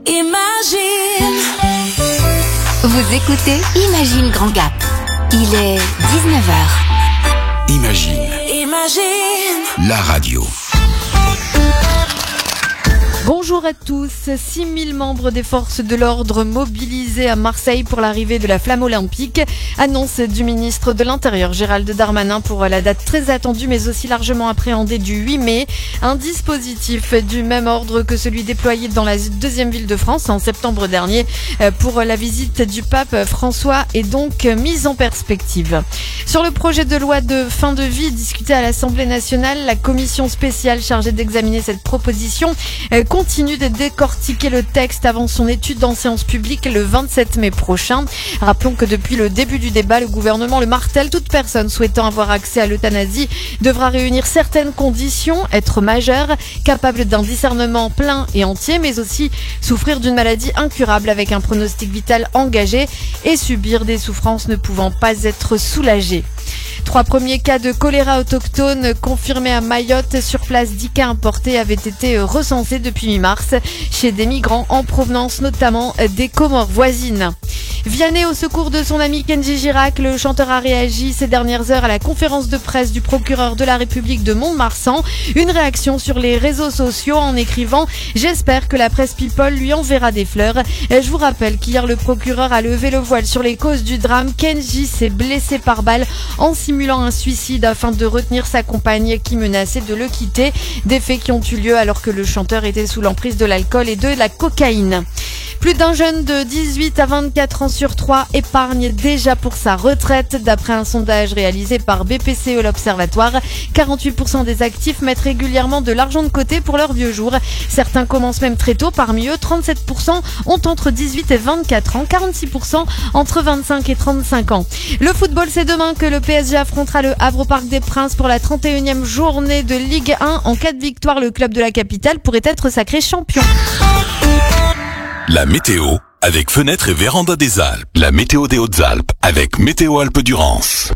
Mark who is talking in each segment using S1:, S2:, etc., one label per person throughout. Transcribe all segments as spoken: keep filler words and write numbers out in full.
S1: Imagine.
S2: Vous écoutez Imagine Grand Gap. Il est dix-neuf heures.
S3: Imagine.
S1: Imagine.
S3: La radio.
S4: Bonjour à tous. six mille membres des forces de l'ordre mobilisés à Marseille pour l'arrivée de la flamme olympique. Annonce du ministre de l'Intérieur Gérald Darmanin pour la date très attendue mais aussi largement appréhendée du huit mai. Un dispositif du même ordre que celui déployé dans la deuxième ville de France en septembre dernier pour la visite du pape François est donc mis en perspective. Sur le projet de loi de fin de vie discuté à l'Assemblée nationale, la commission spéciale chargée d'examiner cette proposition continue de décortiquer le texte avant son étude en séance publique le vingt-sept mai prochain. Rappelons que depuis le début du débat, le gouvernement le martèle. Toute personne souhaitant avoir accès à l'euthanasie devra réunir certaines conditions, être majeure, capable d'un discernement plein et entier, mais aussi souffrir d'une maladie incurable avec un pronostic vital engagé et subir des souffrances ne pouvant pas être soulagées. Trois premiers cas de choléra autochtone confirmés à Mayotte. Sur place, dix cas importés avaient été recensés depuis mi-mars chez des migrants en provenance notamment des Comores voisines. Vianney au secours de son ami Kenji Girac, le chanteur a réagi ces dernières heures à la conférence de presse du procureur de la République de Mont-de-Marsan. Une réaction sur les réseaux sociaux en écrivant « J'espère que la presse People lui enverra des fleurs ». Je vous rappelle qu'hier le procureur a levé le voile sur les causes du drame. Kenji s'est blessé par balle en simulant un suicide afin de retenir sa compagne qui menaçait de le quitter. Des faits qui ont eu lieu alors que le chanteur était sous l'emprise de l'alcool et de la cocaïne. Plus d'un jeune de dix-huit à vingt-quatre ans sur trois épargne déjà pour sa retraite. D'après un sondage réalisé par B P C E l'Observatoire, quarante-huit pour cent des actifs mettent régulièrement de l'argent de côté pour leurs vieux jours. Certains commencent même très tôt. Parmi eux, trente-sept pour cent ont entre dix-huit et vingt-quatre ans, quarante-six pour cent entre vingt-cinq et trente-cinq ans. Le football, c'est demain que le P S G affrontera le Havre au Parc des Princes pour la trente et unième journée de Ligue un. En cas de victoire, le club de la capitale pourrait être sacré champion.
S3: La météo avec Fenêtres et Véranda des Alpes. La météo des Hautes-Alpes avec Météo Alpes-Durance.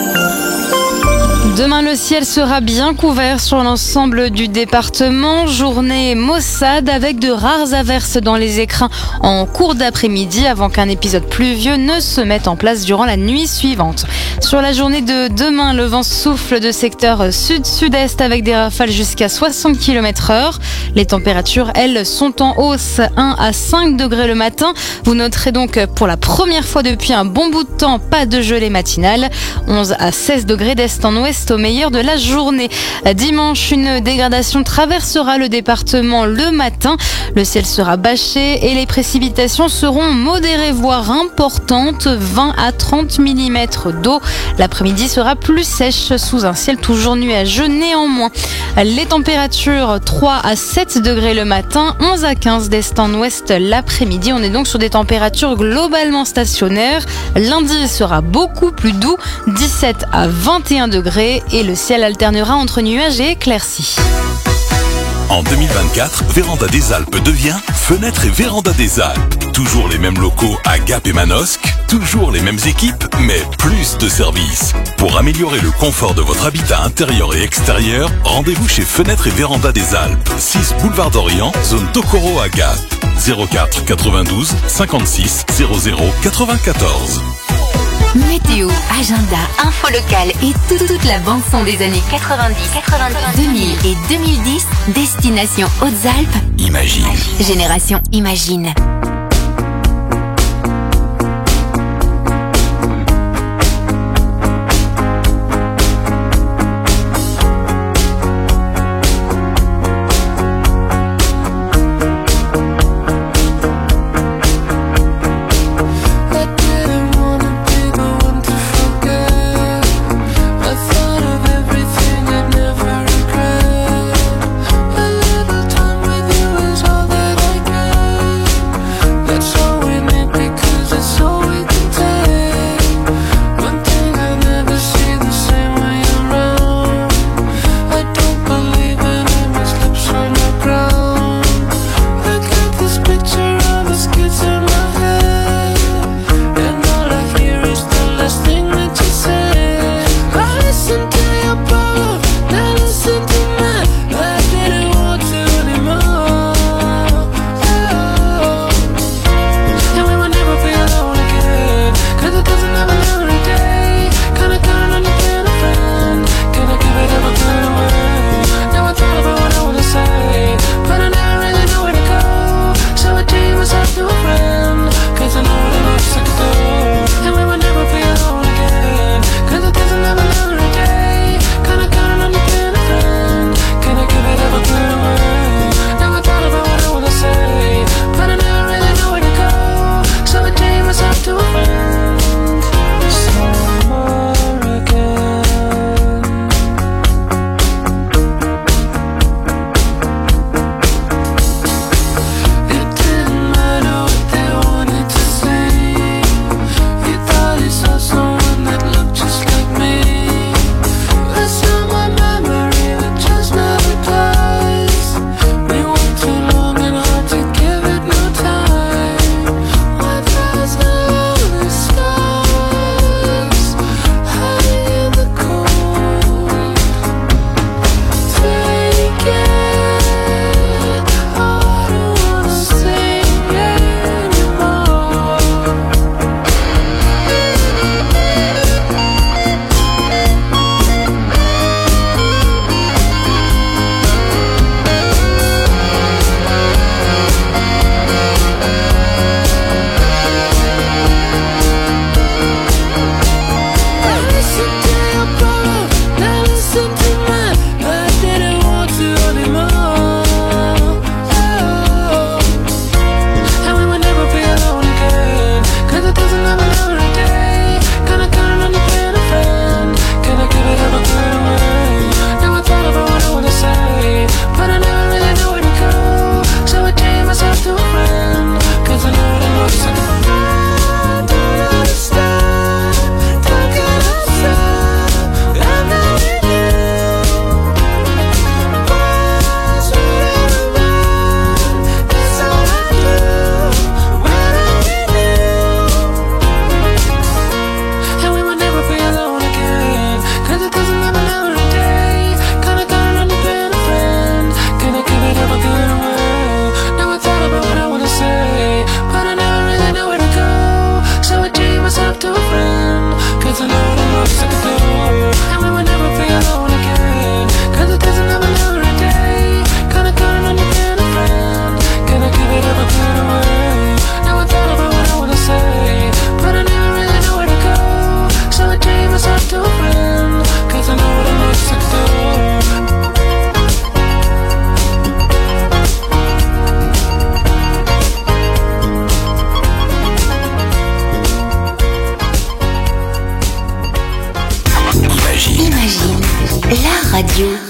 S5: Demain, le ciel sera bien couvert sur l'ensemble du département. Journée maussade avec de rares averses dans les écrins en cours d'après-midi avant qu'un épisode pluvieux ne se mette en place durant la nuit suivante. Sur la journée de demain, le vent souffle de secteur sud-sud-est avec des rafales jusqu'à soixante kilomètres heure. Les températures, elles, sont en hausse, un à cinq degrés le matin. Vous noterez donc pour la première fois depuis un bon bout de temps, pas de gelée matinale. onze à seize degrés d'est en ouest au meilleur de la journée. Dimanche, une dégradation traversera le département le matin. Le ciel sera bâché et les précipitations seront modérées voire importantes, vingt à trente millimètres d'eau. L'après-midi sera plus sèche sous un ciel toujours nuageux néanmoins. Les températures trois à sept degrés le matin, onze à quinze d'est en ouest l'après-midi. On est donc sur des températures globalement stationnaires. Lundi sera beaucoup plus doux, dix-sept à vingt et un degrés. Et le ciel alternera entre nuages et éclaircies.
S3: En deux mille vingt-quatre, Véranda des Alpes devient Fenêtres et Véranda des Alpes. Toujours les mêmes locaux à Gap et Manosque, toujours les mêmes équipes, mais plus de services. Pour améliorer le confort de votre habitat intérieur et extérieur, rendez-vous chez Fenêtres et Véranda des Alpes, six boulevard d'Orient, zone Tokoro à Gap. zéro quatre quatre-vingt-douze cinquante-six zéro zéro quatre-vingt-quatorze.
S2: Météo, agenda, info locale et tout, toute la bande-son des années quatre-vingt-dix, quatre-vingt-dix, deux mille et deux mille dix, destination Hautes-Alpes.
S3: Imagine.
S2: Génération Imagine.
S6: All that I get.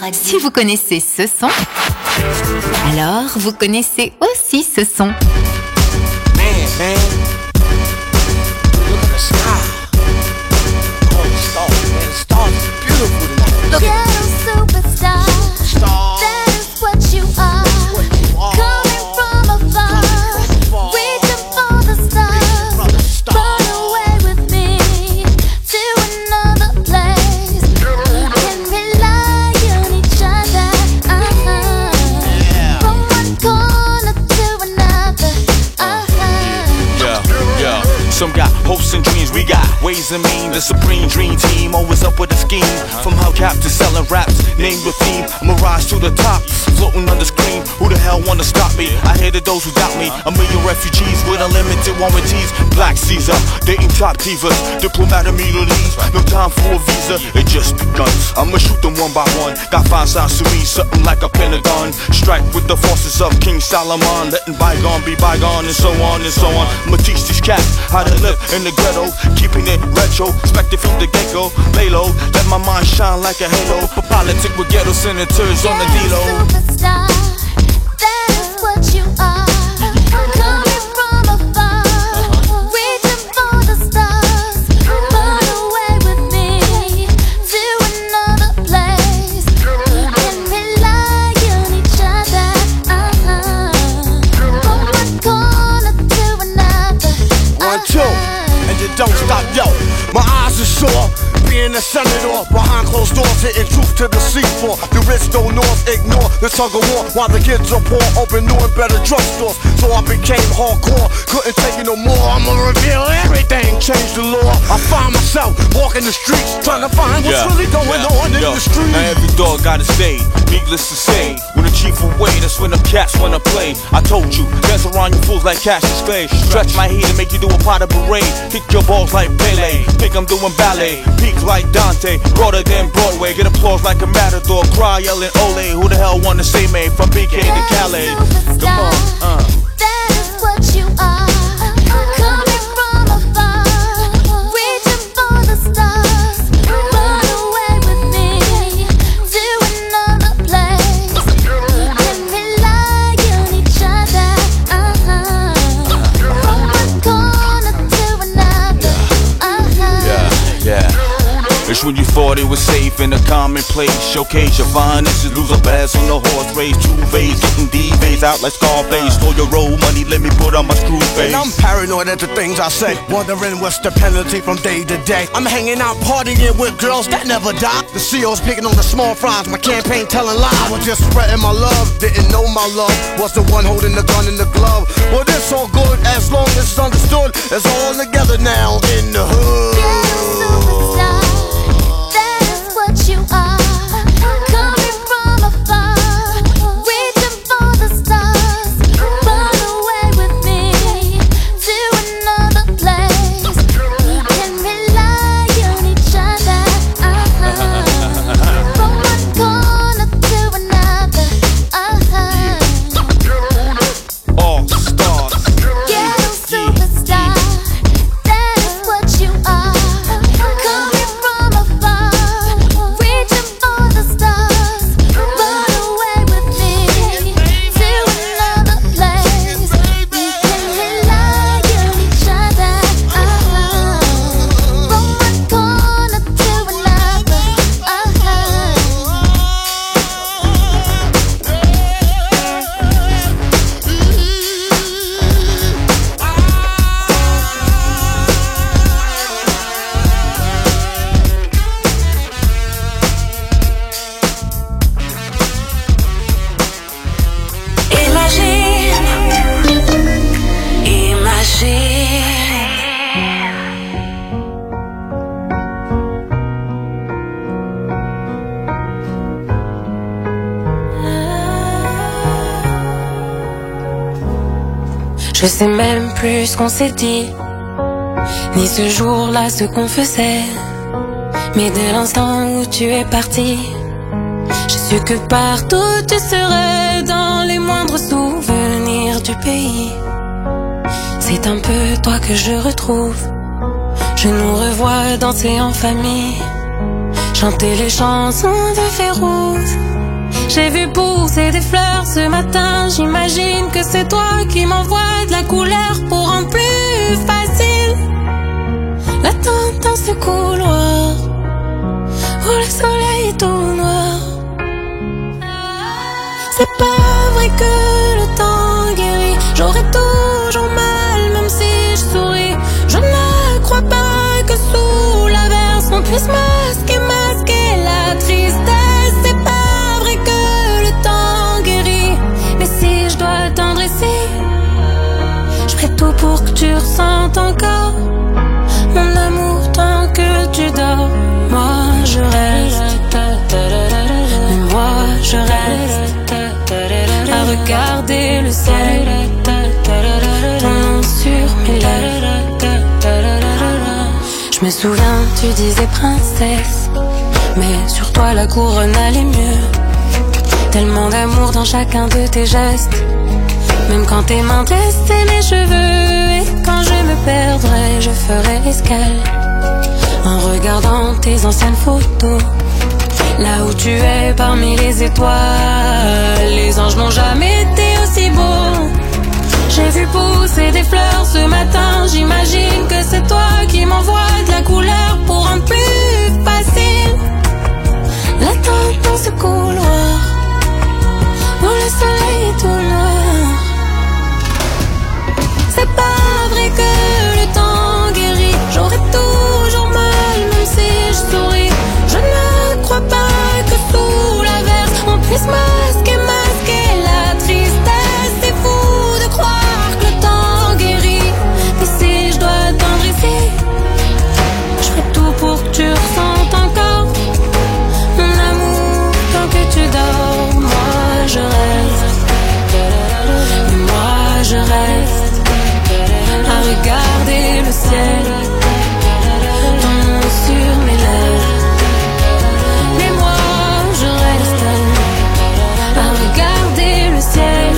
S2: Si vous connaissez ce son, alors vous connaissez aussi ce son.
S6: Man, man. Look at the sky. Oh, the stars, man. The stars are beautiful tonight. Look at
S7: Ghetto superstar.
S6: Star.
S7: That is what you are. Coming from afar. Reaching for the stars. Run away with me to another place. We can rely on each other. Uh-huh. From one corner to another. Uh-huh.
S6: Yeah, yeah. Some got hopes and dreams, we got ways and means. The supreme dream team, always up with a scheme. From hubcap to selling raps, name the theme. I'ma rise to the top, floating on the screen. Who the hell wanna stop me? I hated those who doubt me. A million refugees with unlimited warranties. Black Caesar, dating top divas, diplomat immunities. No time for a visa, it just begun. I'ma shoot them one by one. Got five sides to me, something like a pentagon. Strike with the forces of King Solomon, letting bygone be bygone, and so on and so on. I'ma teach these cats how to live in the ghetto, keeping it retro, expected from the get-go. Lay low, let my mind shine like a halo. For politics with ghetto senators on the D-Lo.
S7: Superstar, that is what you are. Coming from afar, reaching for the stars. Run away with me to another place. We can rely on each other. Uh-huh. From one corner to another.
S8: One, two, and you don't stop, yo. My eyes are sore, being a senator. Behind closed doors, hitting truth to the seafloor. The rich don't north ignore the tug of war, while the kids are poor, open new and better drugstores. So I became hardcore, couldn't take it no more. I'ma reveal everything, change the law. I find myself walking the streets, trying to find what's
S6: Yeah,
S8: really going
S6: yeah,
S8: on in
S6: yo.
S8: the streets.
S6: Now every dog got his day, needless to say. When the chief away, that's when the cats wanna play. I told you, dance around you fools like Cassius Clay. Stretch my heat and make you do a pot of parade. Kick your balls like Pele, think I'm doing ballet. Peak like Dante, broader than Broadway. Get applause like a matador, cry yelling ole. Who the hell wanna say me from B K to Calais? Come on, uh.
S7: That is what you are. Coming from afar, reaching for the stars. Run away with me to another place. We can rely on each other. Uh-huh. From one corner to another. Uh-huh.
S6: Yeah, yeah. It's when you thought it was safe in a commonplace. Showcase your finances, lose a pass on the horse race. Two phase, getting D-V's out like Scarface. Stole your road money, let me put on my screw face.
S8: And I'm paranoid at the things I say, wondering what's the penalty from day to day. I'm hanging out partying with girls that never die. The C O's picking on the small fries, my campaign telling lies. I was just spreading my love, didn't know my love was the one holding the gun in the glove. Well, this all good as long as it's understood. It's all together now in the hood.
S7: Superstar, that is what you are. Coming from afar, reaching for the stars. Run away with me to another place. We can rely on each other. Uh-huh. From one corner to another. Uh-huh.
S6: All stars.
S7: Ghetto superstar, that is what you are. Coming from afar, reaching for the stars. Run away with me to another place. We can rely on each other. Uh-huh. From one corner to another. Uh-huh.
S1: Imagine, imagine. Je sais même plus ce qu'on s'est dit, ni ce jour-là ce qu'on faisait. Mais dès l'instant où tu es parti, j'ai su que partout tu serais, dans les moindres souvenirs du pays. C'est un peu toi que je retrouve. Je nous revois danser en famille. chanter les chansons de Férouz. J'ai vu pousser des fleurs ce matin, j'imagine que c'est toi qui m'envoies de la couleur pour rendre plus facile l'attente dans ce couloir où le soleil est tout noir. C'est pas vrai que le temps guérit, j'aurai toujours mal même si je souris. Je ne crois pas que sous l'averse on puisse masquer, masquer la tristesse. C'est pas vrai que le temps guérit, mais si je dois attendre ici, je ferai tout pour que tu ressentes encore mon amour tant que tu dors. Moi je reste, mais moi je reste à regarder le ciel, ton nom sur mes lèvres. Je me souviens, tu disais princesse, mais sur toi la couronne allait mieux. Tellement d'amour dans chacun de tes gestes, même quand tes mains testaient mes cheveux. Et quand je me perdrai, je ferai escale en regardant tes anciennes photos, là où tu es parmi les étoiles. Les anges n'ont jamais été aussi beaux. J'ai vu pousser des fleurs ce matin, j'imagine que c'est toi qui m'envoies de la couleur pour rendre plus facile l'attente dans ce couloir où le soleil est tout noir. C'est pas vrai que le temps guérit, j'aurai toujours mal même si je souris. Je ne crois pas que sous l'averse on puisse masquer, masquer la tristesse. C'est fou de croire que le temps guérit, mais si je dois attendre ici, je ferai tout pour que tu ressentes encore mon amour tant que tu dors. Moi je reste, mais moi je reste à regarder le ciel, ton nom sur mes lèvres. Mais moi je reste à regarder le ciel.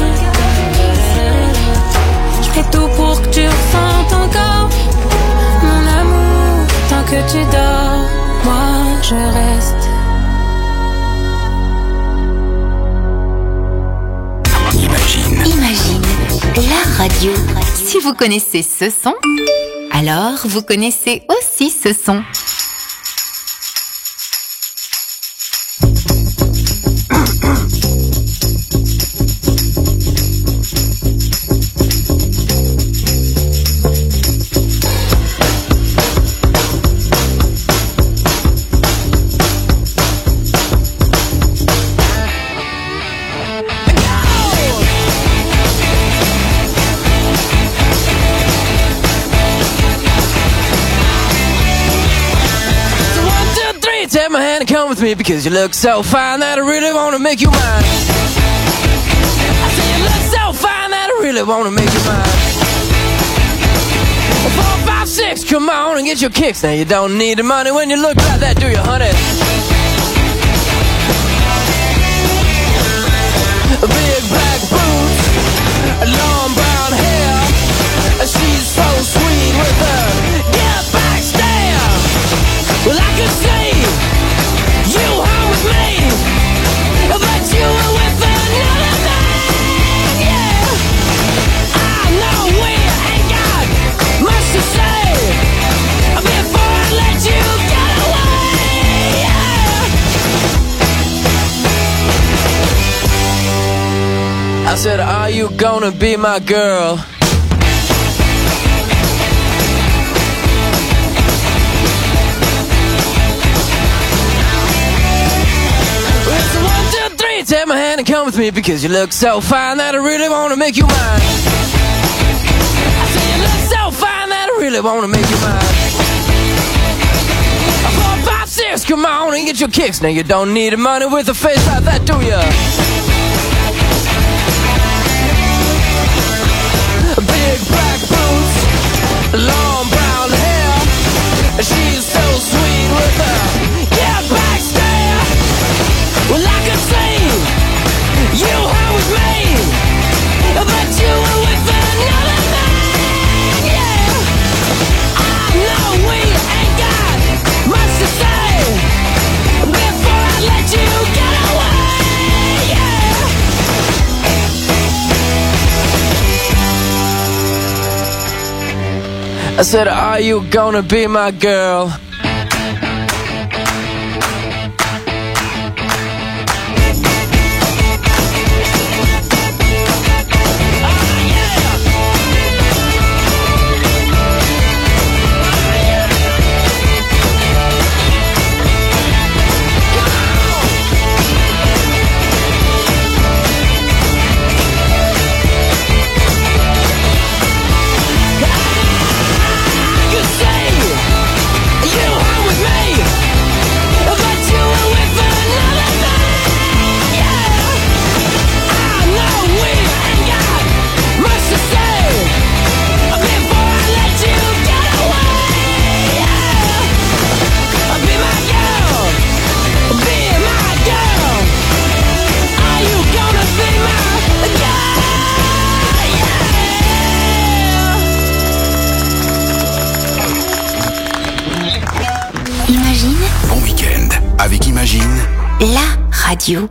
S1: Je ferai tout pour que tu ressentes encore mon amour tant que tu dors. Moi je reste.
S3: Imagine.
S2: Imagine, la radio. Si vous connaissez ce son, alors vous connaissez aussi ce son.
S9: Take my hand and come with me because you look so fine that I really wanna make you mine. I say you look so fine that I really wanna make you mine. Four, five, six, come on and get your kicks. Now you don't need the money when you look like that, do you, honey? Big black boots, long brown hair. She's so sweet with her get back stare. Well, I could see you home with me, but you were with another man, yeah. I know we ain't got much to say before I let you get away, yeah. I said, are you gonna be my girl? Take my hand and come with me because you look so fine that I really wanna make you mine. I say you look so fine that I really wanna make you mine. Four, five, six, come on and get your kicks. Now you don't need the money with a face like that, do ya? Big black boots, long brown hair. She's so sweet with her get back stare. Well, I could see you home with me, but you were with another man, yeah. I know we ain't got much to say I said, are you gonna be my girl?
S3: Bon week-end avec Imagine,
S2: la radio.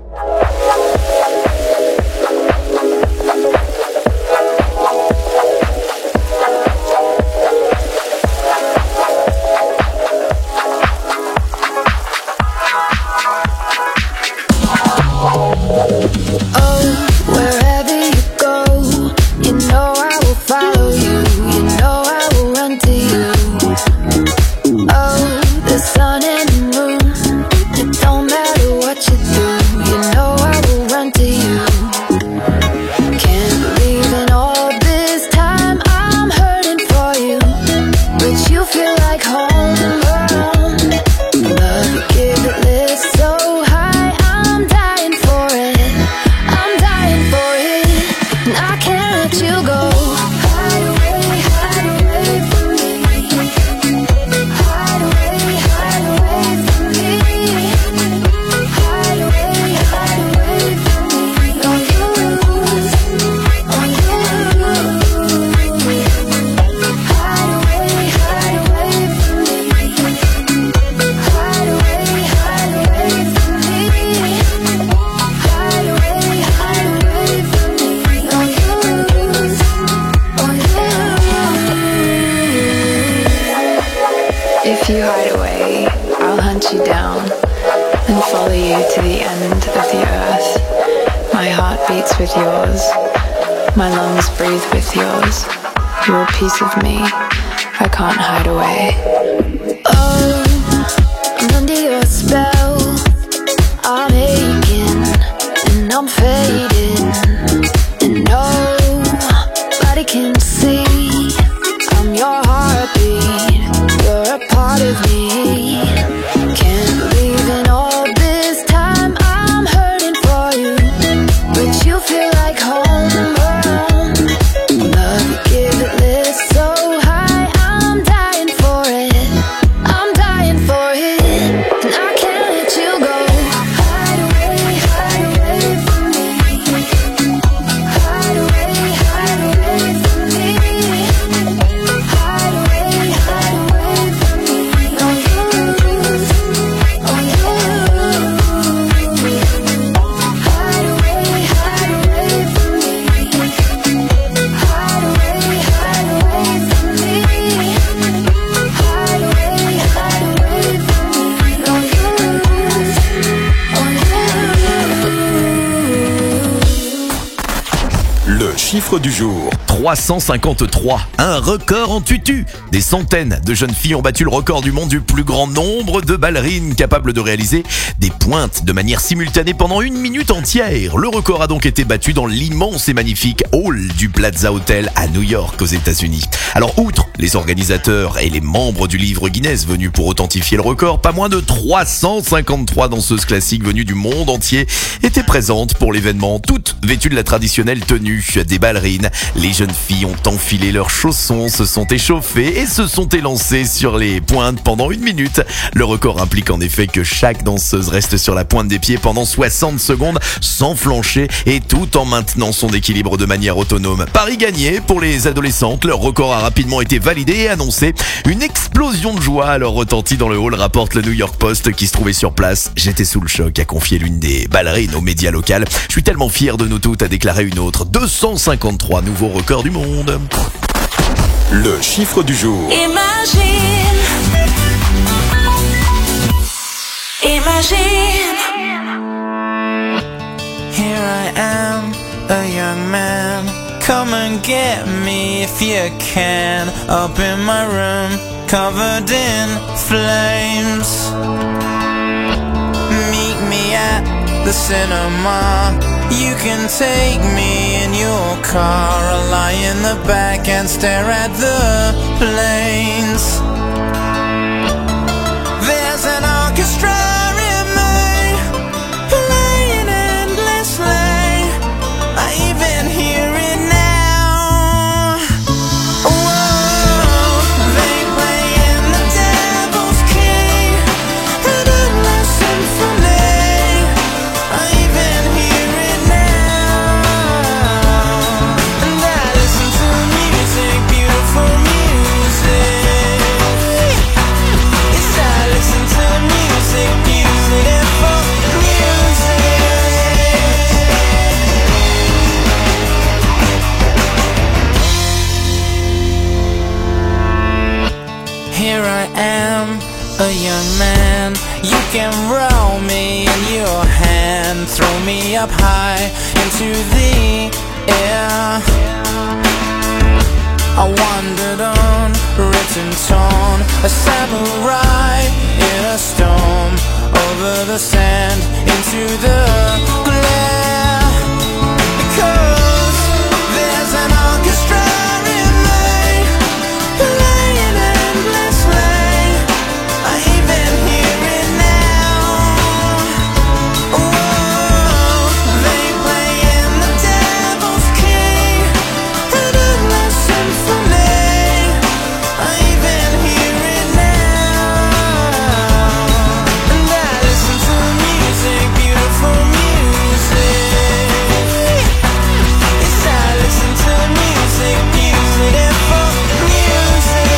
S10: If you hide away, I'll hunt you down and follow you to the end of the earth. My heart beats with yours, my lungs breathe with yours. You're a piece of me, I can't hide away.
S7: Oh, I'm under your spell. I'm aching and I'm fading, and nobody can see I'm your heartbeat. You're a part of me. Can't believe in all this time I'm hurting for you, but you feel like home around. Love you give it lift so high, I'm dying for it. I'm dying for it, and I can't let you go. Hide away, hide away from me. Hide away, hide away from me. Hide away, hide away from me. On you, on you. Hide away, hide away from me. Hide away, hide away from me. Hide away, hide away from me. On you, on you.
S3: le chiffre du jour, trois cent cinquante-trois, un record en tutu. Des centaines de jeunes filles ont battu le record du monde du plus grand nombre de ballerines capables de réaliser des pointes de manière simultanée pendant une minute entière. Le record a donc été battu dans l'immense et magnifique hall du Plaza Hotel à New York aux États-Unis. Alors, outre les organisateurs et les membres du livre Guinness venus pour authentifier le record, pas moins de trois cent cinquante-trois danseuses classiques venues du monde entier étaient présentes pour l'événement, toutes vêtues de la traditionnelle tenue des ballerines. Les jeunes filles ont enfilé leurs chaussons, se sont échauffées et se sont élancées sur les pointes pendant une minute. Le record implique en effet que chaque danseuse reste sur la pointe des pieds pendant soixante secondes sans flancher et tout en maintenant son équilibre de manière autonome. Pari gagné pour les adolescentes, leur record a rapidement été validé et annoncé. Une explosion de joie alors retentit dans le hall, rapporte le New York Post qui se trouvait sur place. J'étais sous le choc, a confié l'une des ballerines aux médias locaux. Je suis tellement fier de nous toutes, a déclaré une autre. deux cent cinquante-trois nouveaux records du monde. le chiffre du jour.
S11: Imagine, imagine.
S12: Here I am, a young man. Come and get me if you can. Up in my room, covered in flames. Meet me at the cinema. You can take me in your car. I'll lie in the back and stare at the planes. There's an orchestra in me, playing endlessly. I even hear it now. Whoa, they playing the devil's key, an endless symphony. I even hear it now. And I listen to music, beautiful music. Yes, I listen to music, beautiful music. Here I am, a young man. You can roll me in your hand, throw me up high into the air. I wandered on, written torn, a samurai in a storm, over the sand, into the glare. Because there's an orchestra in me, playing endlessly. I even hear it now. Whoa, they playing the devil's key, an endless symphony. I even hear it now. And I listen to music, beautiful music. Yes, I listen to music, beautiful music.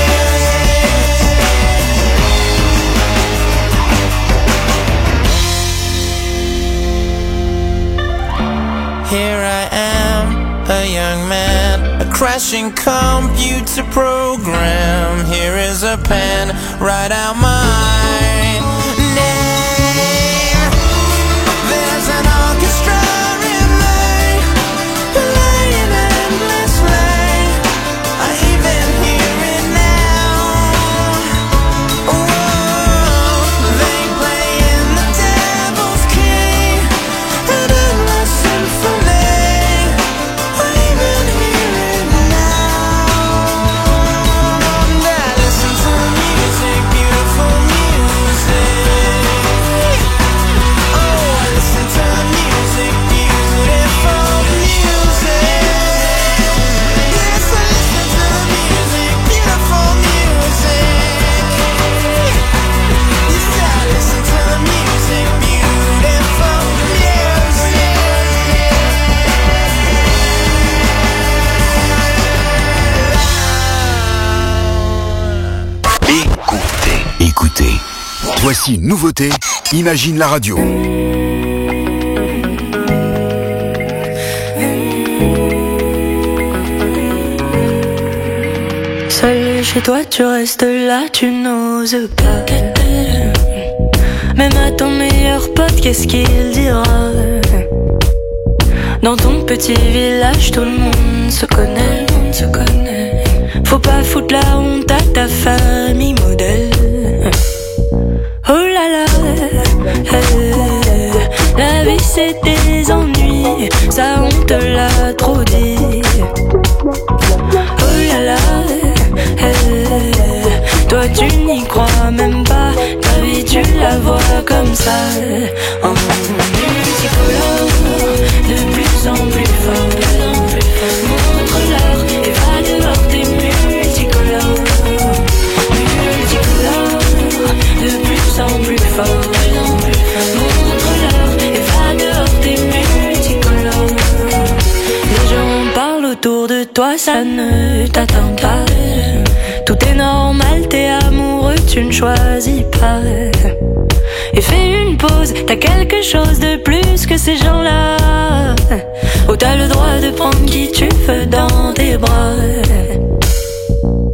S12: Here I am, a young man, a crashing computer program. Here is a pen, write out my name. There's an orchestra in me, playing endlessly. I even hear it now. Whoa, they playing the devil's key, an endless symphony. I even hear it now. And I listen to music, beautiful music. Oh, I listen to music, beautiful music. Yes, I listen to music, beautiful music. Yes, I listen to music, beautiful
S3: Écoutez, écoutez. Voici une nouveauté. Imagine la radio.
S13: Seul chez toi, tu restes là, tu n'oses pas. Même à ton meilleur pote, qu'est-ce qu'il dira? Dans ton petit village, tout le monde se connaît, le monde se connaît. Faut pas foutre la honte à ta famille modèle. Oh là là, eh, la vie c'est des ennuis, ça on te l'a trop dit. Oh là là, eh, toi tu n'y crois même pas, ta vie tu la vois comme ça. En multicolore, de plus en plus fort, montre-leur et va dehors tes multicolores. Multicolore, de plus en plus fort, montre-leur et va dehors tes multicolores. Les gens parlent autour de toi, ça ne t'atteint pas. Tout est normal, t'es amoureux, tu ne choisis pas. Et fais une pause, t'as quelque chose de plus que ces gens-là. Oh, t'as le droit de prendre qui tu veux dans tes bras.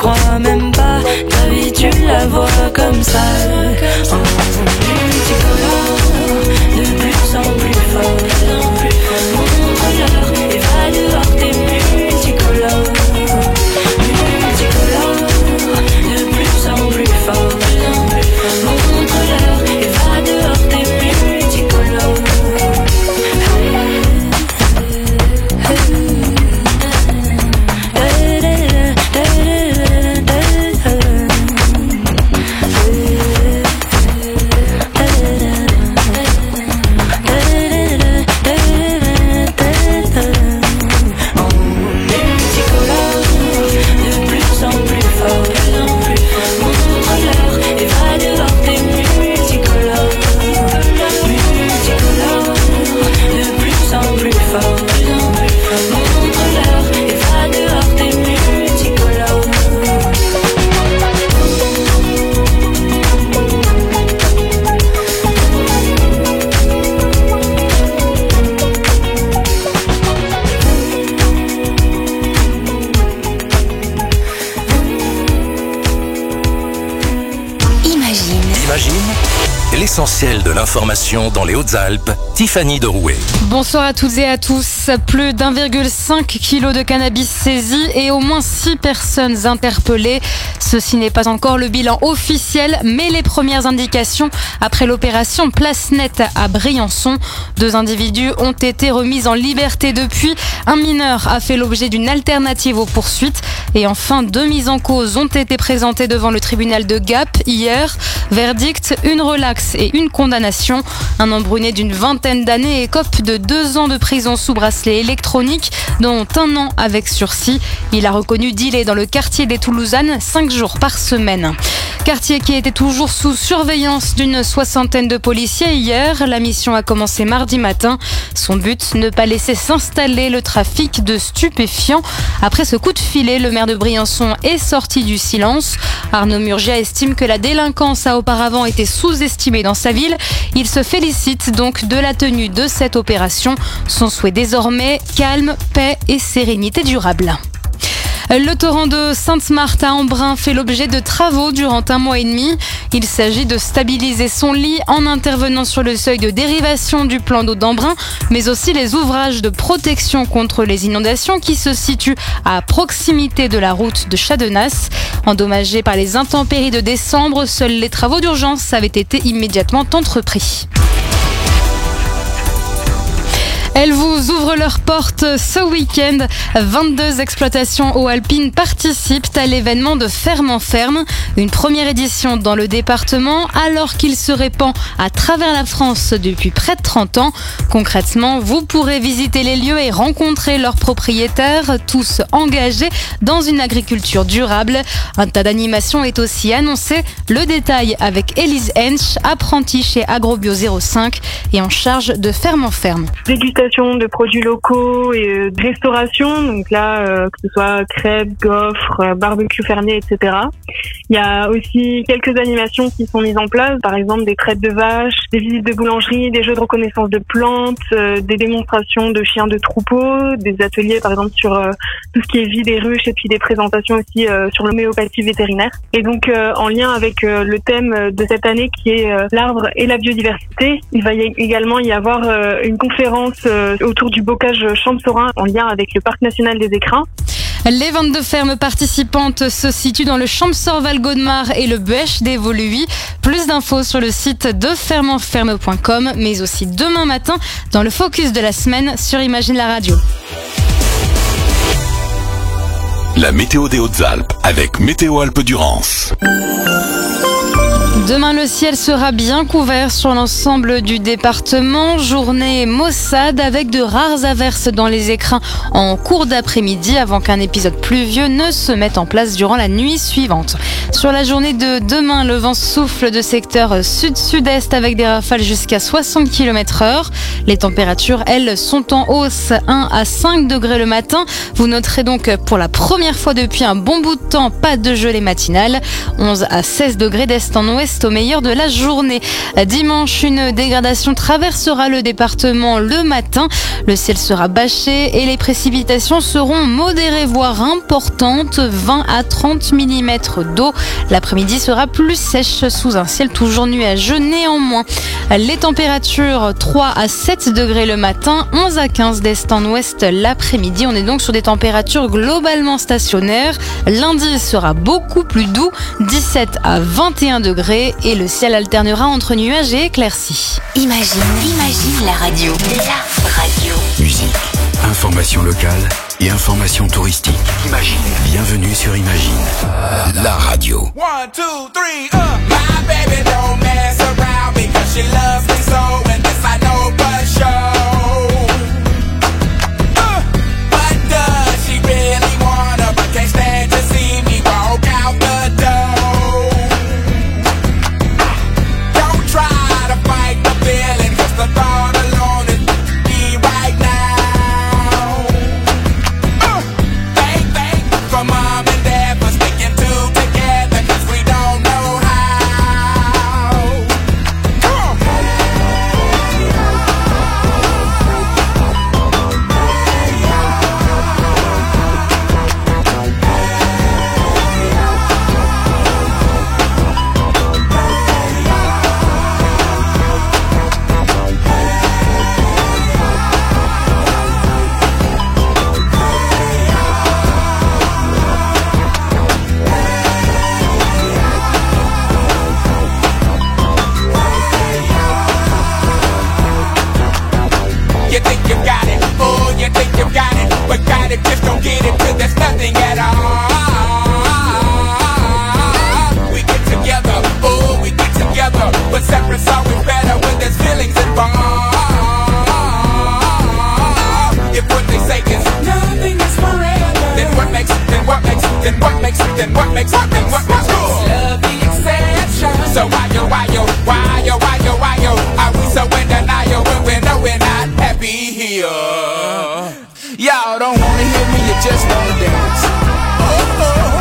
S13: crois même pas, ta vie tu la vois comme ça. En multicolore, de plus en plus fort. Montre-leur et va dehors, t'es multicolore. Multicolore, de plus en plus fort. Montre-leur et va dehors, t'es multicolore.
S11: L'essentiel de l'information dans les Hautes-Alpes, Tiffany de Rouet.
S5: Bonsoir à toutes et à tous. Plus d'un virgule cinq kilo de cannabis saisi et au moins six personnes interpellées. Ceci n'est pas encore le bilan officiel, mais les premières indications après l'opération Place Nette à Briançon. Deux individus ont été remis en liberté depuis. Un mineur a fait l'objet d'une alternative aux poursuites. Et enfin, deux mises en cause ont été présentées devant le tribunal de Gap hier. Verdict, une relaxe et une condamnation. Un embrunné d'une vingtaine d'années écope de deux ans de prison sous bracelet électronique, dont un an avec sursis. Il a reconnu dealer dans le quartier des Toulousanes cinq jours par semaine. Quartier qui était toujours sous surveillance d'une soixantaine de policiers hier. La mission a commencé mardi matin. Son but, ne pas laisser s'installer le trafic de stupéfiants. Après ce coup de filet, le maire de Briançon est sorti du silence. Arnaud Murgia estime que la délinquance a auparavant été sous-estimée dans sa ville. Il se félicite donc de la tenue de cette opération. Son souhait désormais, calme, paix et sérénité durable. Le torrent de Sainte-Marthe à Embrun fait l'objet de travaux durant un mois et demi. Il s'agit de stabiliser son lit en intervenant sur le seuil de dérivation du plan d'eau d'Embrun, mais aussi les ouvrages de protection contre les inondations qui se situent à proximité de la route de Chadenas. Endommagés par les intempéries de décembre, seuls les travaux d'urgence avaient été immédiatement entrepris. Elles vous ouvrent leurs portes ce week-end. vingt-deux exploitations eau alpine participent à l'événement de Ferme en Ferme, une première édition dans le département alors qu'il se répand à travers la France depuis près de trente ans. Concrètement, vous pourrez visiter les lieux et rencontrer leurs propriétaires, tous engagés dans une agriculture durable. Un tas d'animations est aussi annoncé. Le détail avec Élise Hensch, apprentie chez Agrobio zéro cinq et en charge de Ferme en Ferme.
S14: De produits locaux et de restauration, donc là euh, que ce soit crêpes, gaufres, euh, barbecue fermier, et cetera. Il y a aussi quelques animations qui sont mises en place, par exemple des traites de vaches, des visites de boulangerie, des jeux de reconnaissance de plantes, euh, des démonstrations de chiens de troupeau, des ateliers par exemple sur euh, tout ce qui est vie des ruches et puis des présentations aussi euh, sur l'homéopathie vétérinaire. Et donc euh, en lien avec euh, le thème de cette année qui est euh, l'arbre et la biodiversité, il va y également y avoir euh, une conférence euh, autour du bocage Champ-Saurin en lien avec le parc national des Écrins.
S5: Les vingt-deux fermes participantes se situent dans le Champsaur-Val-Gaudemar et le Buech des Voluy. Plus d'infos sur le site de ferme en ferme point com, mais aussi demain matin dans le focus de la semaine sur Imagine la radio.
S3: La météo des Hautes-Alpes avec Météo Alpes-Durance.
S5: Demain, le ciel sera bien couvert sur l'ensemble du département. Journée maussade avec de rares averses dans les écrins en cours d'après-midi avant qu'un épisode pluvieux ne se mette en place durant la nuit suivante. Sur la journée de demain, le vent souffle de secteur sud-sud-est avec des rafales jusqu'à soixante kilomètres heure. Les températures, elles, sont en hausse, un à cinq degrés le matin. Vous noterez donc pour la première fois depuis un bon bout de temps, pas de gelée matinale. onze à seize degrés d'est en ouest ouest au meilleur de la journée. Dimanche, une dégradation traversera le département le matin. Le ciel sera bâché et les précipitations seront modérées voire importantes, vingt à trente millimètres d'eau. L'après-midi sera plus sèche sous un ciel toujours nuageux néanmoins. Les températures trois à sept degrés le matin, onze à quinze d'est en ouest l'après-midi. On est donc sur des températures globalement stationnaires. Lundi sera beaucoup plus doux, dix-sept à vingt et un degrés et le ciel alternera entre nuages et éclaircies.
S2: Imagine, imagine la radio. La radio.
S15: Musique, information locale et information touristique. Imagine. Bienvenue sur Imagine, la radio.
S6: One, two, three, uh. My baby don't mess around because she loves me so, and this I know for sure. Uh, but does she really wanna, but can't stand to see me walk out the door? Don't try to fight the feeling, 'cause the thought alone is me right now. Uh, thank, thank for mom and dad for sticking two together, 'cause we don't know how. Come on. You think you got it, oh, you think you got it, but got it, just don't get it, 'cause there's nothing at all. We get together, oh, we get together, but separate's always better when there's feelings involved. If what they say is nothing is forever, then what makes it, then what makes it, then what makes it, then what makes it, then what makes it? Love the exception. So why yo, why yo, why yo, why yo, why yo, are we so in denial when we know we're not happy here? Y'all don't wanna hear me, you just wanna dance. Oh, oh.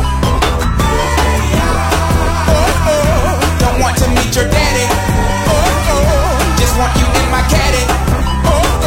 S6: Oh, oh. Don't want to meet your daddy. Oh, oh. Just want you in my caddy. Oh, oh.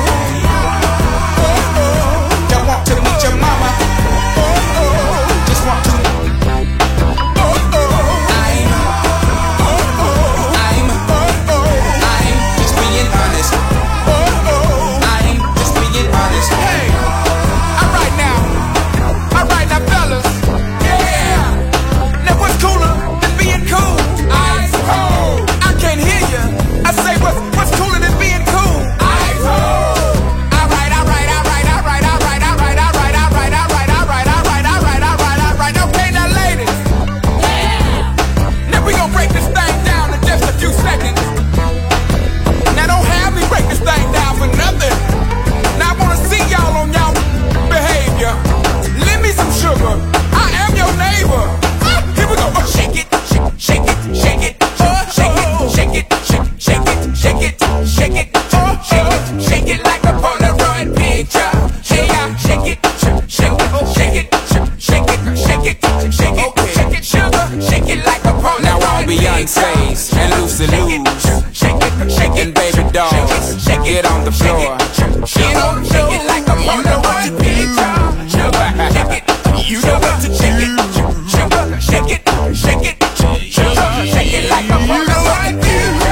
S6: Oh, oh. Don't want to meet your mama. Oh, oh. Just want to. Oh, oh. I'm. Oh, oh. I'm. Oh, oh. I'm just being honest. Oh, oh. I'm just being honest. Hey, alright now, alright now, fellas. Yeah. Now what's cooler than being cool? Ice cold. I can't hear you. I say what's what's cooler than being cool? Ice cold. Alright, alright, alright, alright, alright, alright, alright, alright, alright, alright, alright, alright, alright, alright. Okay, now ladies. Yeah. Now we gonna break this thing down in just a few seconds. Now don't have me break this thing down for nothing. Now I wanna see y'all on y'all behavior. Lend me some sugar. I am your neighbor. Ah, here we go. Oh, shake it, shake, shake it, shake it, oh, shake it, shake it, shake, shake it, shake it, shake it, oh, shake it, shake it like a Polaroid picture. Hey, yeah, shake it, shake, shake it, shake it, shake it, shake it, shake it, shake it, sugar, shake it like a Polaroid. Now all Beyonce's and Lucy Lou's, shake it, shake it, and baby dolls, get on the floor. Get on the floor like a Polaroid picture. Sugar, shake it, you know what to shake it, sugar, shake it, shake it, sugar, shake it like a Polaroid picture.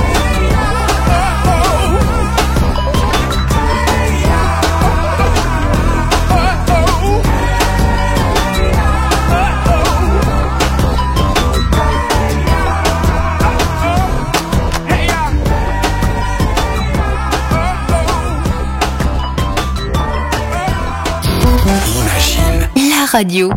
S15: Imagine,
S2: La radio.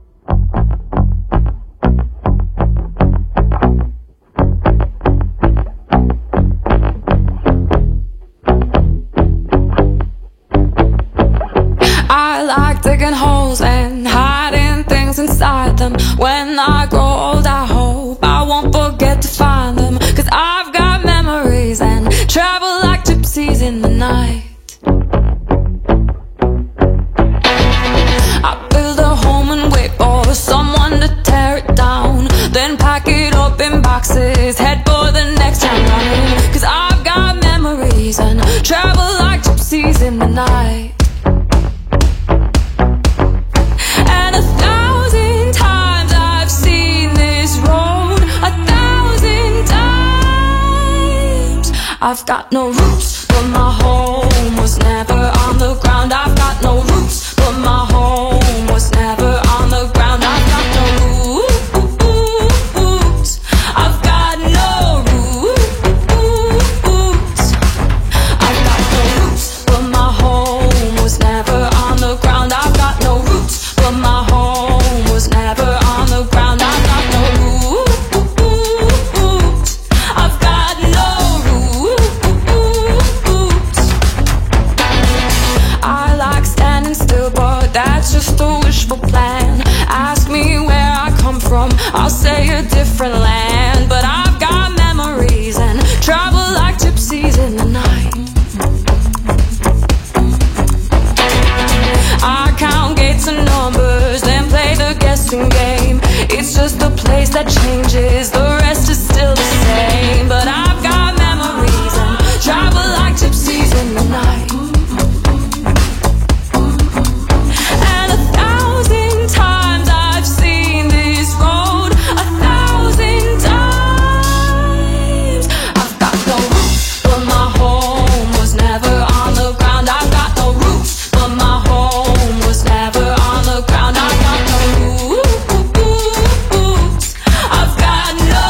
S16: I like digging holes and hiding things inside them. When I grow old, I hope I won't forget to find them. 'Cause I've got memories and travel like gypsies in the night. I build a home and wait for someone to tear it down, then pack it up I've got no roots, but my home was never on the ground. I've got no roots, but my home was never on the ground. I've got no roots. I've got no roots. I've got no roots, but my home was never on the ground. I've got no roots, but my home was never on the ground. I've got no roots. I've got no roots. I like standing still, but that's just a wishful plan. Ask me where I come from, I'll say a different land. But I've got memories and travel like gypsies in the night. I count gates and numbers, then play the guessing game. It's just the place that changes, the rest is still the same. But I've got memories and travel like gypsies in the night. And a thousand times I've seen this road, a thousand times. I've got no roots, but my home was never on the ground. I've got no roots, but my home was never on the ground. I've got no roots. I've got no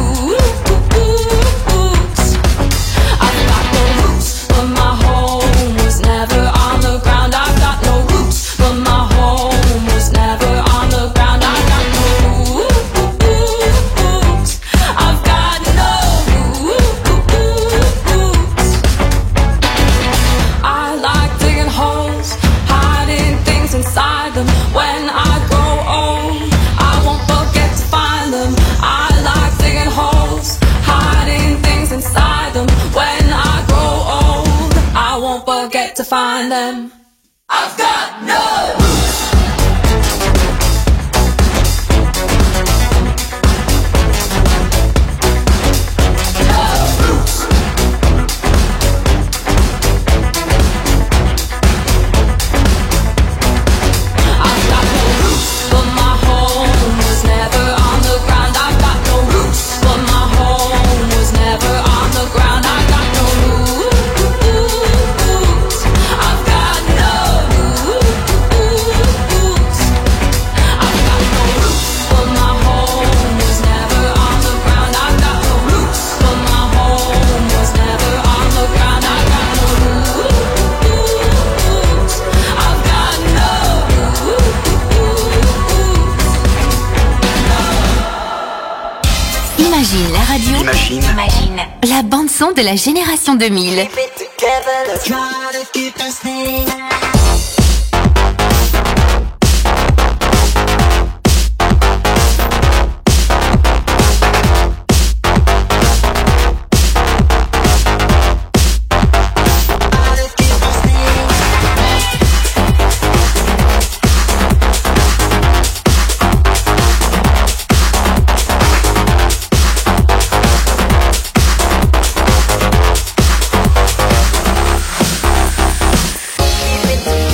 S16: roots. I've got no roots, but my home was never on the ground. I've got no roots, but my home was never on the ground. I've got no roots. I've got no roots. I like digging holes, hiding things inside them. When I grow old, I won't forget to find them. I like digging holes, hiding things inside them. When I grow old, I won't forget to find them. I've got no roots. No roots. I've got no roots, but my home was never on the ground. I've got no roots, but my home was never on the ground. I've got no roots. I've got no roots. I've got no roots, but my home was never on the ground. I've got no roots, but my home was never on the ground. I've got no roots. I've got no
S2: Imagine la radio.
S15: Imagine.
S2: Imagine. La bande-son de la génération deux mille.
S7: Keep it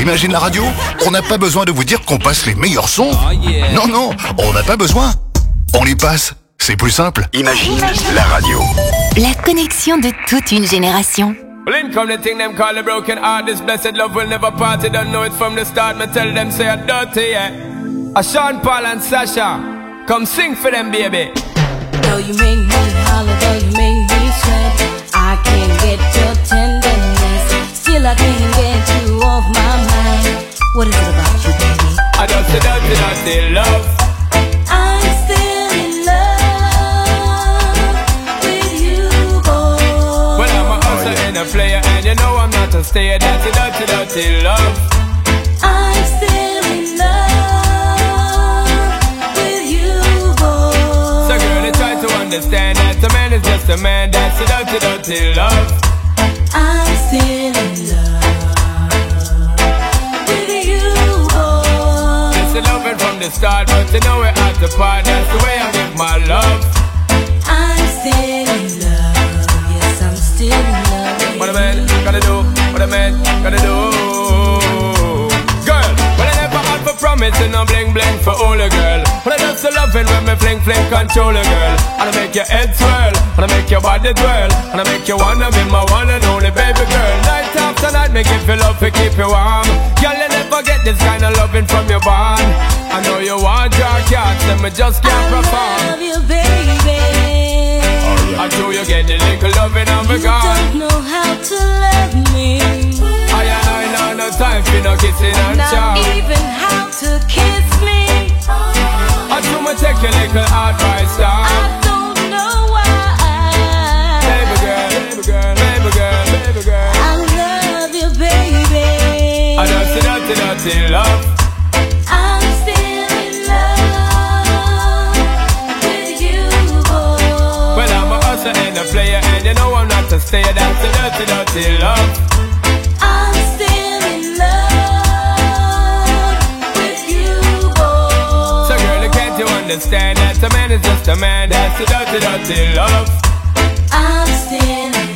S17: Imagine la radio. On n'a pas besoin de vous dire qu'on passe les meilleurs sons. Non, non, on n'a pas besoin. On les passe. C'est plus simple.
S15: Imagine la radio.
S2: La connexion de toute une génération.
S18: Well, in come the thing them call a broken heart. This blessed love will never part. They don't know it from the start. Me tell them say I'm dirty, yeah. A Sean Paul and Sasha, come sing for them, baby.
S13: Though you make me holler, though you make me sweat, I can't get your tenderness. Still I can't get you off my mind. What is it about you, baby?
S18: I just say dirty, dirty love.
S13: I'm still in love with you, boy.
S18: Well, I'm a hustler and a player, and you know I'm not a stayer. Dirty, dirty, dirty love.
S13: I'm still in love with you, boy.
S18: So girl, they try to understand that a man is just a man. That's a dirty, dirty love.
S13: I'm still in love with you, boy.
S18: It's a loving from the start, but you know we're at the part. That's the way I give my love.
S13: I'm still in love. Yes, I'm still in love.
S18: What a man gotta do, what a man gotta do. Girl, well I never had for promising no bling bling for all a girl. But I just a loving when me fling fling control a girl. And I make your head swirl, and I make your body twirl, and I make you wanna be my one and only baby girl. Night after night, make you feel love to keep you warm. Girl, you never get this kind of loving from your bond. I know you want your cats, and me just can't perform.
S13: I love you, baby.
S18: I know you get the little loving on me
S13: You
S18: gone.
S13: don't know how to love me.
S18: I and I know no time for no kissing and
S13: Not
S18: chow.
S13: even how to kiss me.
S18: I do me take your little advice down.
S13: I don't know why.
S18: Baby girl, baby girl, baby girl, baby girl.
S13: I love you, baby.
S18: I dirty, dirty, dirty love.
S13: I'm still in love with you, boy.
S18: Well, I'm a hustler and a player, and you know I'm not a stayer. That's a dirty, dirty love.
S13: I'm still in love with you, boy.
S18: So girl, can't you understand that a man is just a man? That's a dirty, dirty love.
S13: I'm still in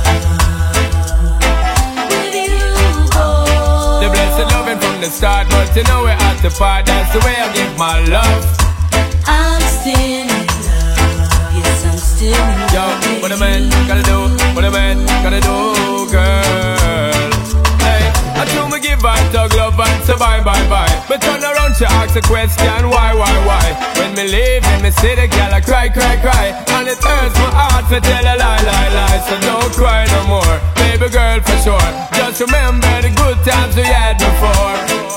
S13: love with you, boy.
S18: The blessed loving from the start, but you know we're at the part. That's the way I give my love.
S13: I'm still in love. Yes, I'm still in love.
S18: Yo, what a man gotta do, what a man gotta do, girl. Hey, I do me give her dog love and say bye, bye, bye. But turn around, she ask a question, why, why, why? When me leave in me city, girl, I cry, cry, cry. And it hurts my heart to tell a lie, lie, lie. So don't cry no more, baby girl, for sure. Just remember the good times we had before.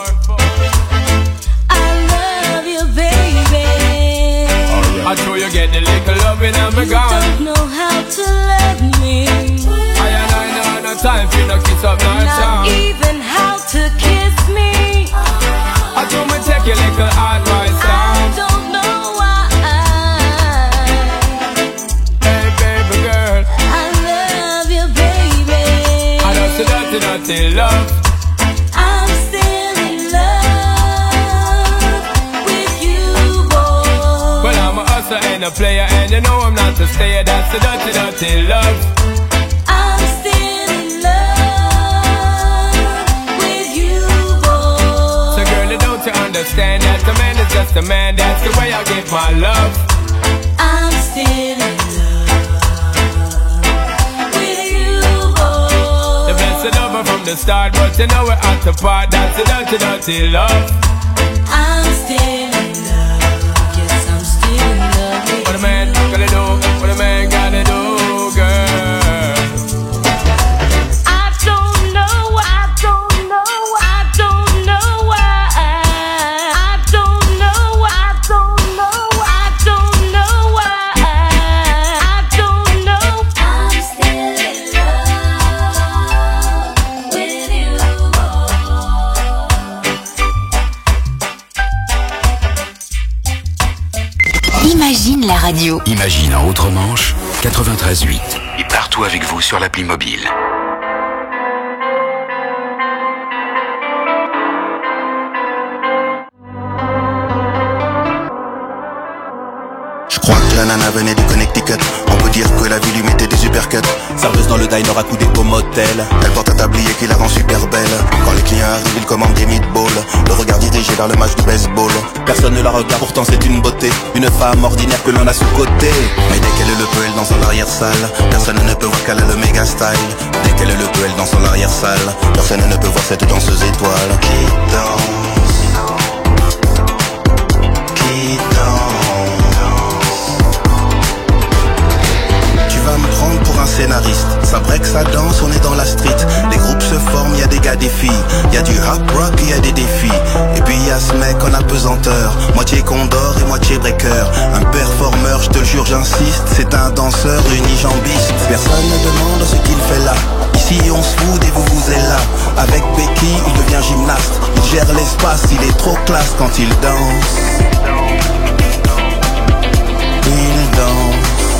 S13: I love you, baby.
S18: I know you get the little loving and me
S13: You
S18: gone.
S13: don't know how to love me.
S18: I and I know no time for no kiss up, no
S13: Not
S18: charm.
S13: even how to kiss me.
S18: I do me take your little advice
S13: I
S18: down.
S13: don't know why.
S18: Hey baby girl,
S13: I love you, baby.
S18: I just a dirty, dirty love.
S13: I'm still in love with you, boy.
S18: Well, I'm a hustler and a player, and you know I'm not a stayer. That's a dirty, dirty love.
S13: I'm still in love with you, boy.
S18: So girl, you don't you understand that a man is just a man. That's the way I give my love.
S13: I'm still in love with you, boy.
S18: The blessed lover from the start, but you know we're at the part. That's a dirty, dirty love.
S13: I'm still in love. Yes, I'm still in love with
S18: What a man gotta do, what a man gotta do, girl.
S13: I don't know, I don't know, I don't know why. I don't know, I don't know, I don't know why. I don't know. I'm still in love with you,
S2: Imagine la radio.
S15: Imagine en Outre-Manche, quatre-vingt-treize huit. Et partout avec vous sur l'appli mobile.
S17: Je
S19: Crois que la nana venait du Connecticut. On peut dire que la vie lui mettait des supercuts.
S20: Serveuse dans le diner accoudée au motel.
S19: Elle porte un tablier qui la rend super belle. Quand les clients arrivent, ils commandent des meatballs. Le regard dirigé vers le match de baseball.
S20: Personne ne la regarde, pourtant c'est une beauté. Une femme ordinaire que l'on a sous côté.
S19: Mais dès qu'elle le peut, elle danse dans l'arrière-salle. Personne ne peut voir qu'elle a le méga style. Dès qu'elle le peut, elle danse dans l'arrière-salle. Personne ne peut voir cette danseuse étoile. Qui danse, qui danse. Tu vas me prendre pour un scénariste. Ça break, ça danse, on est dans la street. Les groupes se forment, y a des gars, des filles. Y a du rap rock, y a des défis. Et puis y a ce mec en apesanteur, moitié condor et moitié breaker. Un performeur, je te le jure, j'insiste. C'est un danseur unijambiste. Personne ne demande ce qu'il fait là. Ici on se fout et vous vous êtes là. Avec Becky, il devient gymnaste. Il gère l'espace, il est trop classe quand il danse. Il danse.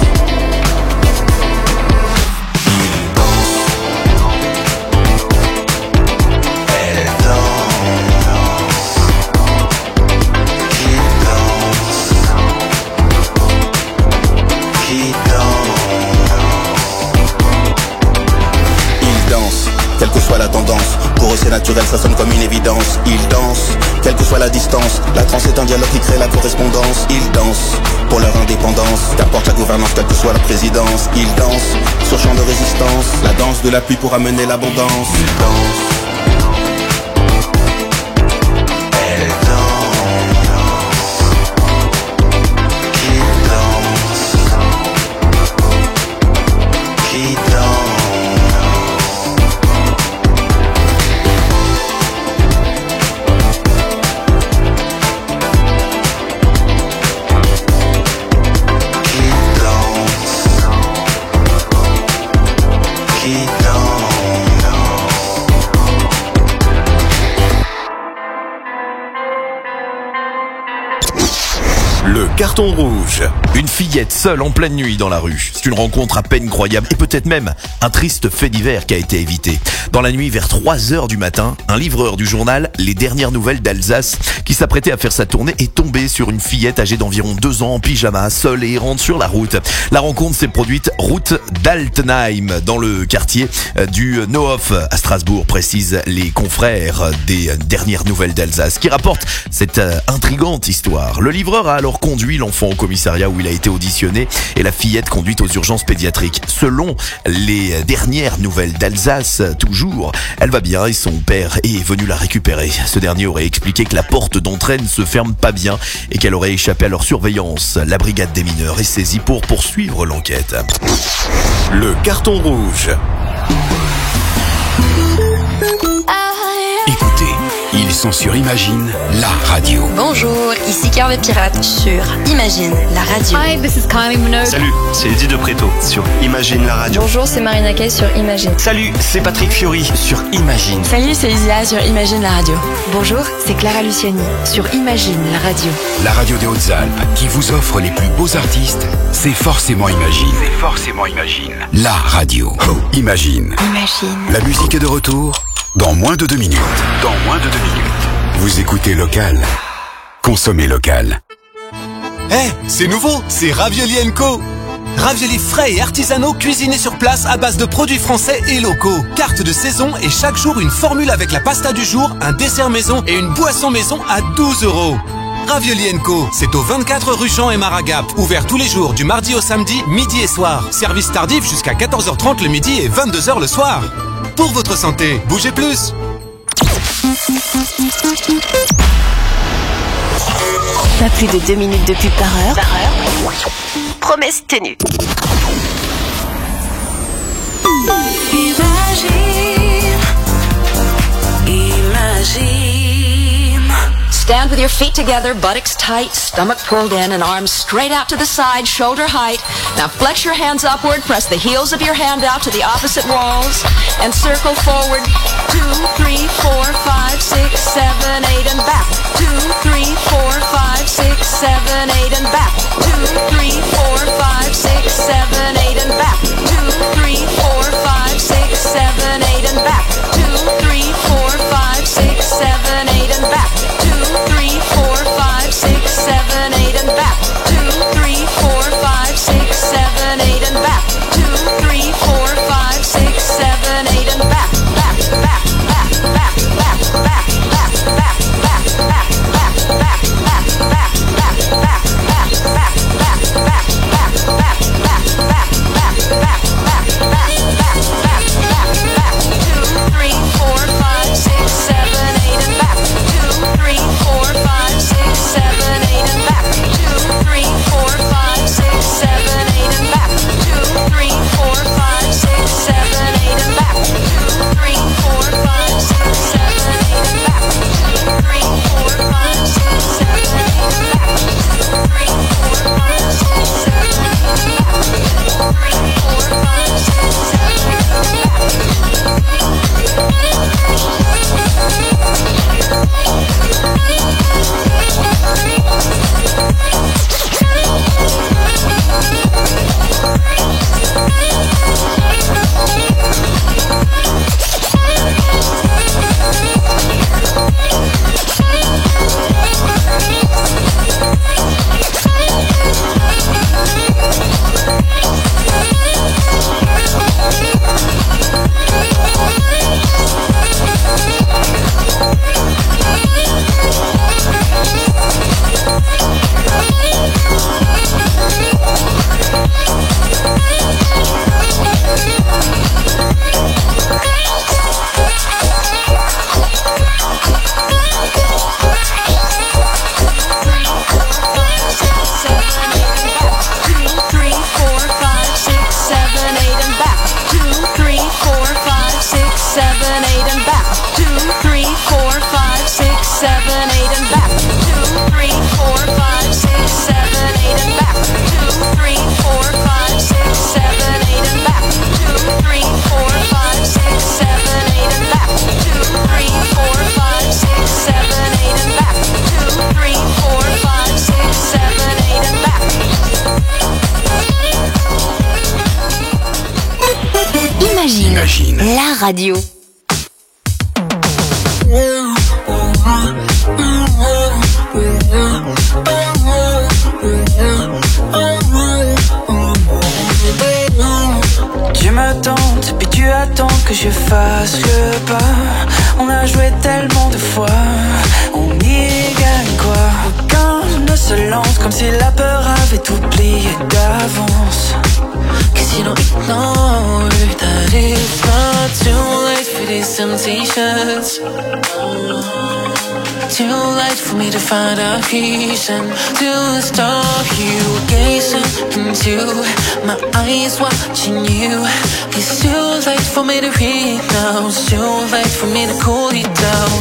S19: Quelle que soit la tendance, pour eux c'est naturel, ça sonne comme une évidence. Ils dansent, quelle que soit la distance. La trance est un dialogue qui crée la correspondance. Ils dansent, pour leur indépendance. Qu'importe la gouvernance, quelle que soit la présidence. Ils dansent, sur champ de résistance. La danse de la pluie pour amener l'abondance. Ils dansent.
S21: Le carton rouge. Une fillette seule en pleine nuit dans la rue. C'est une rencontre à peine croyable et peut-être même un triste fait divers qui a été évité. Dans la nuit vers trois heures du matin, un livreur du journal Les Dernières Nouvelles d'Alsace qui s'apprêtait à faire sa tournée est tombé sur une fillette âgée d'environ deux ans en pyjama, seule et errante sur la route. La rencontre s'est produite route d'Altenheim dans le quartier du Neuhof à Strasbourg, précisent les confrères des Dernières Nouvelles d'Alsace qui rapportent cette intrigante histoire. Le livreur a alors conduit l'enfant au commissariat où il a été auditionné et la fillette conduite aux urgences pédiatriques. Selon les Dernières Nouvelles d'Alsace, toujours, elle va bien et son père est venu la récupérer. Ce dernier aurait expliqué que la porte d'entrée ne se ferme pas bien et qu'elle aurait échappé à leur surveillance. La brigade des mineurs est saisie pour poursuivre l'enquête. Le carton rouge.
S15: Écoutez, ils sont sur Imagine, la radio.
S22: Bonjour, ici Carve Pirate sur Imagine, la radio.
S23: Hi, this is Kylie Minogue.
S24: Salut, c'est Eddie de Préto sur Imagine, la radio.
S22: Bonjour, c'est Marina Kaye sur Imagine.
S24: Salut, c'est Patrick Fiori sur Imagine.
S22: Salut, c'est Isia sur Imagine, la radio. Bonjour, c'est Clara Luciani sur Imagine, la radio.
S15: La radio des Hautes-Alpes qui vous offre les plus beaux artistes, c'est forcément Imagine. C'est forcément Imagine. La radio. Oh, Imagine.
S22: Imagine.
S15: La musique est de retour dans moins de deux minutes. Dans moins de deux minutes. Vous écoutez Local. Consommez local.
S25: Eh, hey, c'est nouveau, c'est Ravioli and Co. Raviolis frais et artisanaux cuisinés sur place à base de produits français et locaux. Carte de saison et chaque jour une formule avec la pasta du jour, un dessert maison et une boisson maison à douze euros. Ravioli and Co, c'est au vingt-quatre rue Jean et Maragap. Ouvert tous les jours du mardi au samedi, midi et soir. Service tardif jusqu'à quatorze heures trente le midi et vingt-deux heures le soir. Pour votre santé, bougez plus.
S22: Pas plus de deux minutes de pub par heure. Par heure. Promesse tenue.
S13: Imagine, imagine.
S26: Stand with your feet together, buttocks tight, stomach pulled in, and arms straight out to the side, shoulder height. Now flex your hands upward, press the heels of your hand out to the opposite walls, and circle forward. Two, three, four, five, six, seven, eight, and back. Two, three, four, five, six, seven, eight, and back. Two, three, four, five, six, seven, eight, and back. Two, three, four, five, six, seven, eight, and back. Two, three, four, five, six, seven, eight, and back. Two, three, four, five, six, seven, eight, and back. Two, three, four,
S15: Imagine.
S2: La radio.
S12: Tu m'attends, puis tu attends que je fasse le pas. On a joué tellement de fois, on y gagne quoi? Aucun ne se lance comme si la peur avait oublié d'avance. Cause you don't ignore that it's not too late for these temptations. Too late for me to find a reason to stop you gazing into my eyes, watching you. It's too late for me to read now. It's too late for me to cool you down.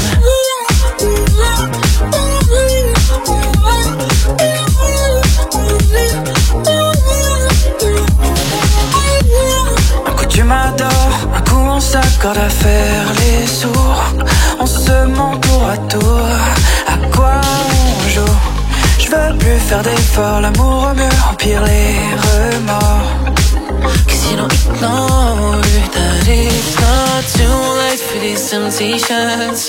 S12: Un coup tu m'adores, un coup on s'accorde à faire les sourds. On se ment tour à tour, à quoi on joue? Je veux plus faire d'efforts, l'amour au mieux empire les remords. Cause you don't ignore that it's not too late for these temptations.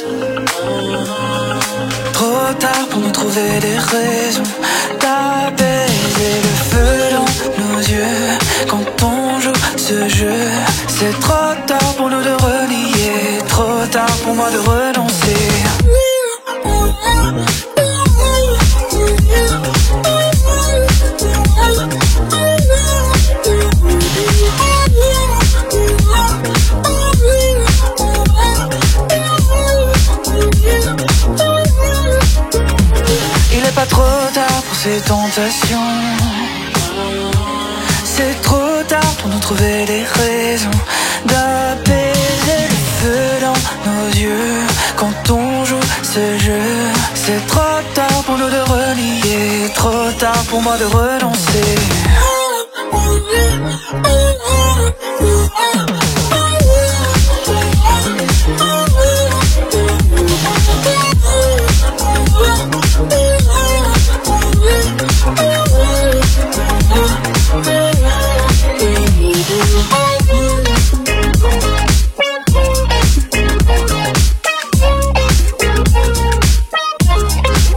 S12: Trop tard pour nous trouver des raisons d'apaiser le feu dans nos yeux. Quand on joue ce jeu, c'est trop tard pour nous de renier, trop tard pour moi de renoncer. Il est pas trop tard pour ces tentations. C'est trop tard pour nous trouver des raisons d'apaiser le feu dans nos yeux. Quand on joue ce jeu, c'est trop tard pour nous de renier, trop tard pour moi de renoncer.